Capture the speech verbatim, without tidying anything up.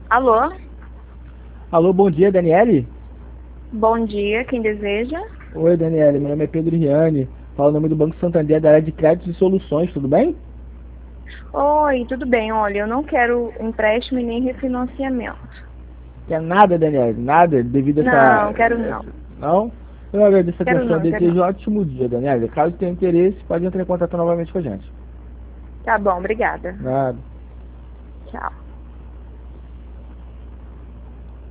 Alô? Alô, bom dia, Daniele? Bom dia, quem deseja? Oi, Daniele, meu nome é Pedro Riani. Falo o nome do Banco Santander da área de créditos e soluções, tudo bem? Oi, tudo bem? Olha, eu não quero empréstimo e nem refinanciamento. Quer nada, Daniele? Nada devido a essa... Não, quero não. essa- Não? Eu agradeço a Quero atenção. não, quero não. Desejo um ótimo dia, Daniele. Caso tenha interesse, pode entrar em contato novamente com a gente. Tá bom, obrigada. Nada. Tchau.